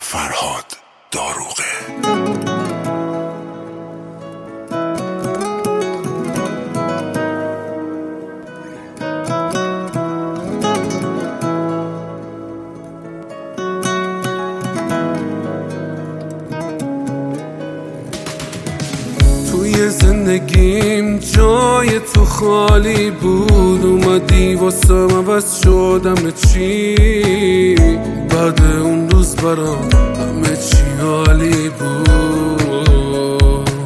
فرهاد داروغه. توی زندگیم جای تو خالی بود، اومدی واسم عوض شدم چی. بعد اون روز برام همه چی عالی بود.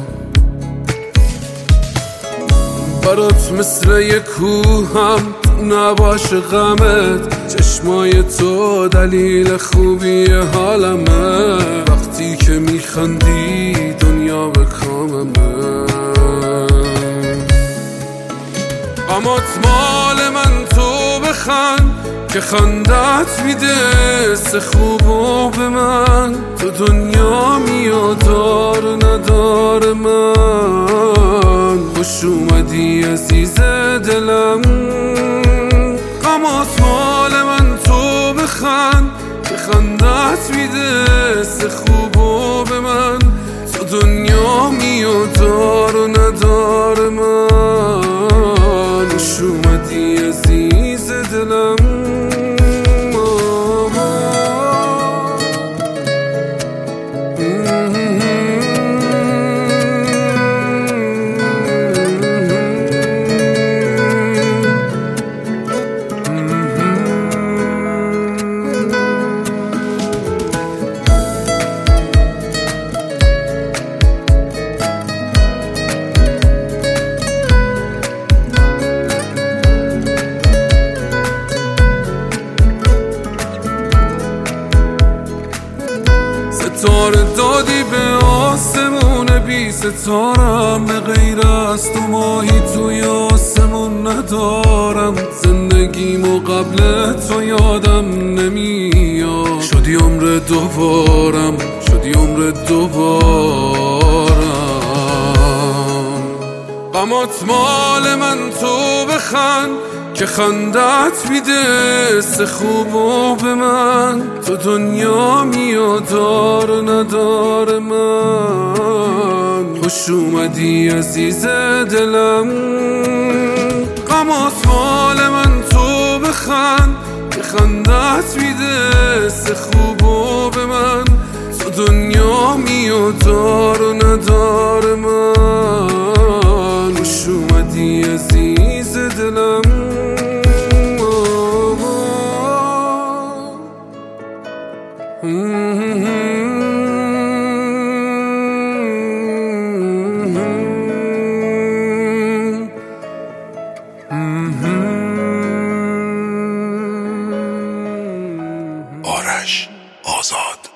برات مثل یک کوهم نباشه غمت، چشمای تو دلیل خوبی حالمه. وقتی که میخندی دنیا به کاممه. غمات مال من، تو بخند که خندت میده سه خوبو به من. تو دنیا میاد دار ندار من، خوش اومدی عزیز دلم. غمات مال من، تو بخند که خندت میده سه خوبو به من. تو دنیا میاد دار ندار من، خوش اومدی عزیز دلم. ستاره دادی به آسمون بی ستارم، به غیر از تو ماهی توی آسمون ندارم. زندگیمو قبل تو یادم نمیاد، شدی عمر دوبارم، شدی عمر دوبارم. غمات مال من، تو بخند که خندت میده سه خوبو به من. تو دنیا میاد دار ندار من، خوش اومدی عزیز دلم. غمات مال من، تو بخند که خندت میده سه خوبو به من. تو دنیا میاد دار ندار من، خوش اومدی عزیز دلم. آرش آزاد.